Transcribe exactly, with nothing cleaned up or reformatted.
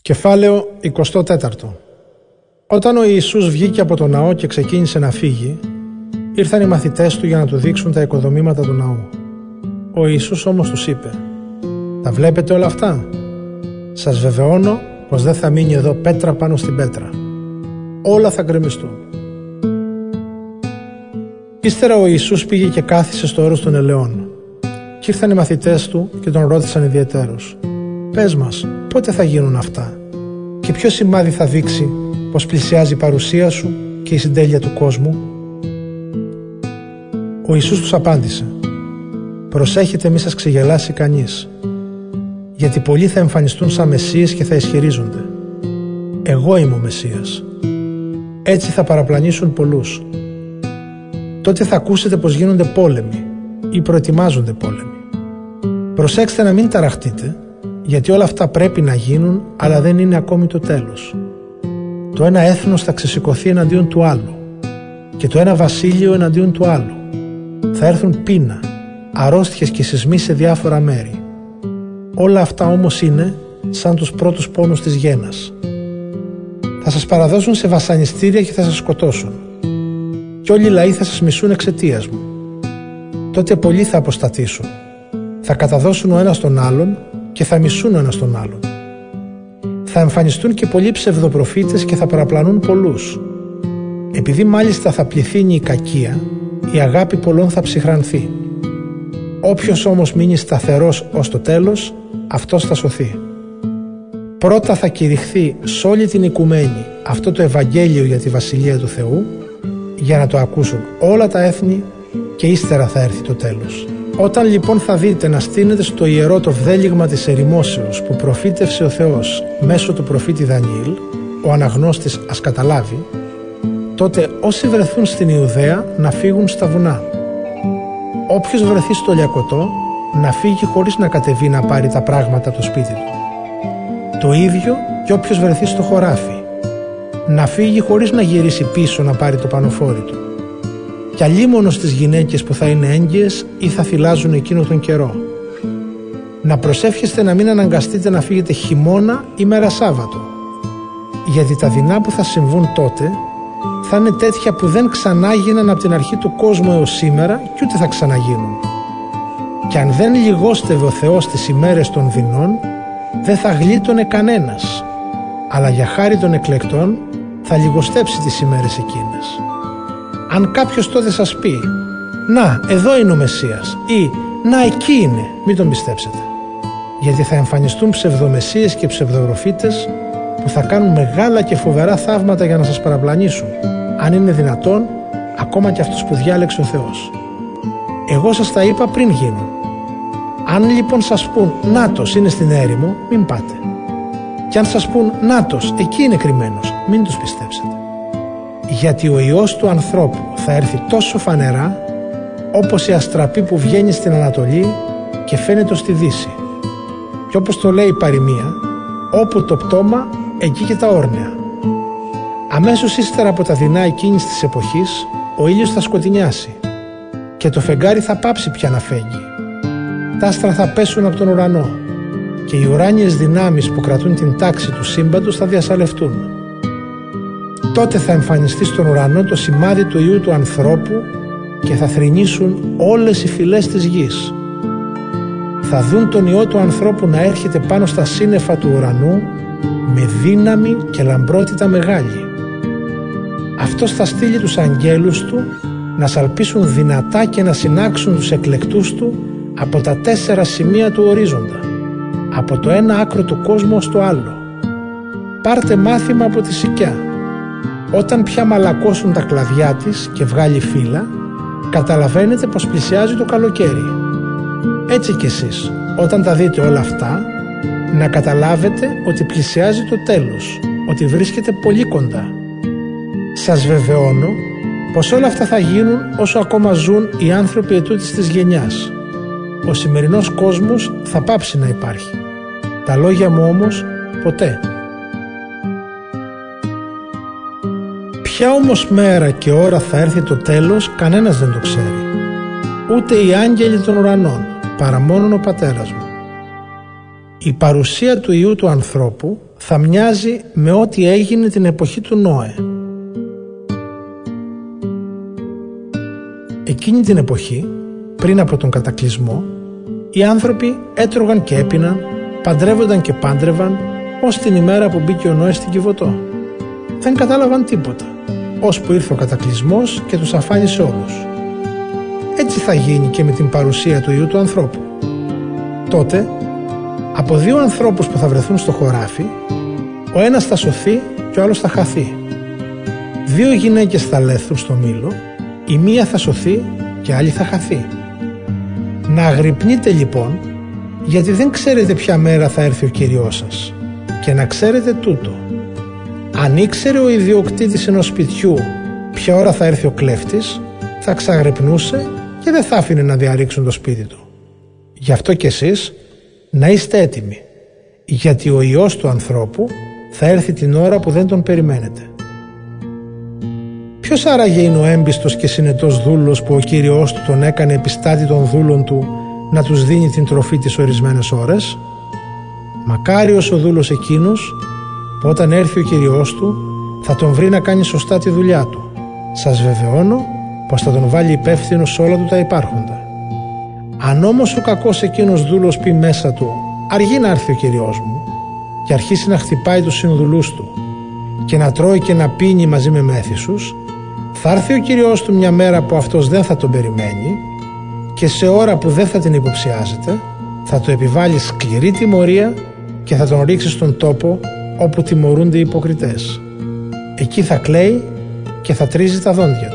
Κεφάλαιο είκοσι τέσσερα. Όταν ο Ιησούς βγήκε από το ναό και ξεκίνησε να φύγει, ήρθαν οι μαθητές του για να του δείξουν τα οικοδομήματα του ναού. Ο Ιησούς όμως τους είπε: «Τα βλέπετε όλα αυτά? Σας βεβαιώνω πως δεν θα μείνει εδώ πέτρα πάνω στην πέτρα. Όλα θα γκρεμιστούν». Ύστερα ο Ιησούς πήγε και κάθισε στο όρος των ελαιών. Κι ήρθαν οι μαθητές του και τον ρώτησαν ιδιαιτέρως: «Πες μας, πότε θα γίνουν αυτά και ποιο σημάδι θα δείξει πως πλησιάζει η παρουσία σου και η συντέλεια του κόσμου?» Ο Ιησούς τους απάντησε: «Προσέχετε μη σας ξεγελάσει κανείς, γιατί πολλοί θα εμφανιστούν σαν Μεσσίες και θα ισχυρίζονται: εγώ είμαι ο Μεσσίας. Έτσι θα παραπλανήσουν πολλούς. Τότε θα ακούσετε πως γίνονται πόλεμοι ή προετοιμάζονται πόλεμοι. Προσέξτε να μην ταραχτείτε, γιατί όλα αυτά πρέπει να γίνουν, αλλά δεν είναι ακόμη το τέλος. Το ένα έθνος θα ξεσηκωθεί εναντίον του άλλου και το ένα βασίλειο εναντίον του άλλου. Θα έρθουν πείνα, αρρώστιες και σεισμοί σε διάφορα μέρη. Όλα αυτά όμως είναι σαν τους πρώτους πόνους της γένας. Θα σας παραδώσουν σε βασανιστήρια και θα σας σκοτώσουν. Κι όλοι οι λαοί θα σας μισούν εξαιτίας μου. Τότε πολλοί θα αποστατήσουν. Θα καταδώσουν ο ένας τον άλλον και θα μισούν ο ένας τον άλλον. Θα εμφανιστούν και πολλοί ψευδοπροφήτες και θα παραπλανούν πολλούς. Επειδή μάλιστα θα πληθύνει η κακία, η αγάπη πολλών θα ψυχρανθεί. Όποιος όμως μείνει σταθερός ως το τέλος, αυτός θα σωθεί. Πρώτα θα κηρυχθεί σε όλη την οικουμένη αυτό το Ευαγγέλιο για τη Βασιλεία του Θεού, για να το ακούσουν όλα τα έθνη, και ύστερα θα έρθει το τέλος. Όταν λοιπόν θα δείτε να στείνεται στο ιερό το βδέλιγμα της ερημόσεως που προφήτευσε ο Θεός μέσω του προφήτη Δανιήλ, ο αναγνώστης ας καταλάβει, τότε όσοι βρεθούν στην Ιουδαία να φύγουν στα βουνά. Όποιος βρεθεί στο λιακωτό να φύγει χωρίς να κατεβεί να πάρει τα πράγματα από το σπίτι του. Το ίδιο και όποιος βρεθεί στο χωράφι να φύγει χωρίς να γυρίσει πίσω να πάρει το πανοφόρι του. Κι αλίμονο στις γυναίκες που θα είναι έγκυες ή θα θυλάζουν εκείνο τον καιρό. Να προσεύχεστε να μην αναγκαστείτε να φύγετε χειμώνα ή μέρα Σάββατο, γιατί τα δεινά που θα συμβούν τότε θα είναι τέτοια που δεν ξανά γίναν από την αρχή του κόσμου έως σήμερα και ούτε θα ξαναγίνουν. Και αν δεν λιγόστευε ο Θεός τις ημέρες των δεινών, δεν θα γλίτωνε κανένας, αλλά για χάρη των εκλεκτών θα λιγοστέψει τις ημέρες εκείνες. Αν κάποιος τότε σας πει «Να, εδώ είναι ο Μεσσίας» ή «Να, εκεί είναι», μην τον πιστέψετε. Γιατί θα εμφανιστούν ψευδομεσσίες και ψευδοπροφήτες που θα κάνουν μεγάλα και φοβερά θαύματα για να σας παραπλανήσουν, αν είναι δυνατόν, ακόμα και αυτούς που διάλεξε ο Θεός. Εγώ σας τα είπα πριν γίνουν. Αν λοιπόν σας πούν «Νάτος είναι στην έρημο», μην πάτε. Και αν σας πούν «Νάτος, εκεί είναι κρυμμένος», μην τους πιστέψετε. Γιατί ο Υιός του ανθρώπου θα έρθει τόσο φανερά, όπως η αστραπή που βγαίνει στην Ανατολή και φαίνεται στη Δύση. Και όπως το λέει η παροιμία, όπου το πτώμα, εκεί και τα όρνεα. Αμέσως ύστερα από τα δεινά εκείνης της εποχής, ο ήλιος θα σκοτεινιάσει και το φεγγάρι θα πάψει πια να φέγγει. Τα άστρα θα πέσουν από τον ουρανό και οι ουράνιες δυνάμεις που κρατούν την τάξη του σύμπαντος θα διασαλευτούν. Τότε θα εμφανιστεί στον ουρανό το σημάδι του Υιού του ανθρώπου και θα θρηνήσουν όλες οι φυλές της γης. Θα δουν τον Υιό του ανθρώπου να έρχεται πάνω στα σύννεφα του ουρανού με δύναμη και λαμπρότητα μεγάλη. Αυτός θα στείλει τους αγγέλους του να σαλπίσουν δυνατά και να συνάξουν τους εκλεκτούς του από τα τέσσερα σημεία του ορίζοντα, από το ένα άκρο του κόσμου ως το άλλο. Πάρτε μάθημα από τη Σικιά. Όταν πια μαλακώσουν τα κλαδιά της και βγάλει φύλλα, καταλαβαίνετε πως πλησιάζει το καλοκαίρι. Έτσι κι εσείς, όταν τα δείτε όλα αυτά, να καταλάβετε ότι πλησιάζει το τέλος, ότι βρίσκεται πολύ κοντά. Σας βεβαιώνω πως όλα αυτά θα γίνουν όσο ακόμα ζουν οι άνθρωποι ετούτης της γενιάς. Ο σημερινός κόσμος θα πάψει να υπάρχει. Τα λόγια μου όμως ποτέ. Ποια όμως μέρα και ώρα θα έρθει το τέλος, κανένας δεν το ξέρει. Ούτε οι άγγελοι των ουρανών, παρά μόνον ο Πατέρας μου. Η παρουσία του Υιού του ανθρώπου θα μοιάζει με ό,τι έγινε την εποχή του Νόε. Εκείνη την εποχή, πριν από τον κατακλυσμό, οι άνθρωποι έτρωγαν και έπιναν, παντρεύονταν και πάντρευαν, ως την ημέρα που μπήκε ο Νόε στην Κιβωτό. Δεν κατάλαβαν τίποτα, ώσπου ήρθε ο κατακλυσμός και τους αφάνισε όλους. Έτσι θα γίνει και με την παρουσία του Υιού του ανθρώπου. Τότε, από δύο ανθρώπους που θα βρεθούν στο χωράφι, ο ένας θα σωθεί και ο άλλος θα χαθεί. Δύο γυναίκες θα λέθουν στο μήλο, η μία θα σωθεί και η άλλη θα χαθεί. Να αγρυπνείτε λοιπόν, γιατί δεν ξέρετε ποια μέρα θα έρθει ο Κύριός σας. Και να ξέρετε τούτο: αν ήξερε ο ιδιοκτήτης ενός σπιτιού ποια ώρα θα έρθει ο κλέφτης, θα ξαγρυπνούσε και δεν θα άφηνε να διαρρήξουν το σπίτι του. Γι' αυτό κι εσείς να είστε έτοιμοι, γιατί ο Υιός του ανθρώπου θα έρθει την ώρα που δεν τον περιμένετε. Ποιος άραγε είναι ο έμπιστος και συνετός δούλος που ο Κύριος του τον έκανε επιστάτη των δούλων του να τους δίνει την τροφή τις ορισμένες ώρες? Μακάριος ο δούλος εκείνος που όταν έρθει ο Κύριος του θα τον βρει να κάνει σωστά τη δουλειά του. Σας βεβαιώνω πως θα τον βάλει υπεύθυνο σε όλα του τα υπάρχοντα. Αν όμως ο κακός εκείνος δούλος πει μέσα του «Αργεί να έρθει ο Κύριος μου» και αρχίσει να χτυπάει τους συνδουλούς του και να τρώει και να πίνει μαζί με μέθησους, θα έρθει ο Κύριος του μια μέρα που αυτός δεν θα τον περιμένει και σε ώρα που δεν θα την υποψιάζεται θα του επιβάλει σκληρή τιμωρία και θα τον ρίξει στον τόπο όπου τιμωρούνται οι υποκριτές. Εκεί θα κλαίει και θα τρίζει τα δόντια του.